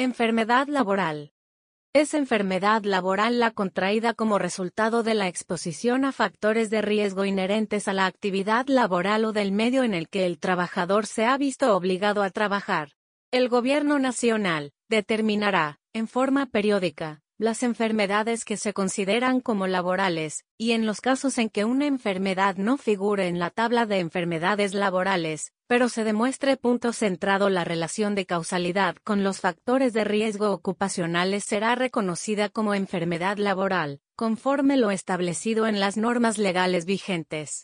Enfermedad laboral. Es enfermedad laboral la contraída como resultado de la exposición a factores de riesgo inherentes a la actividad laboral o del medio en el que el trabajador se ha visto obligado a trabajar. El Gobierno Nacional determinará, en forma periódica, las enfermedades que se consideran como laborales, y en los casos en que una enfermedad no figure en la tabla de enfermedades laborales, pero se demuestre centrado la relación de causalidad con los factores de riesgo ocupacionales, será reconocida como enfermedad laboral, conforme lo establecido en las normas legales vigentes.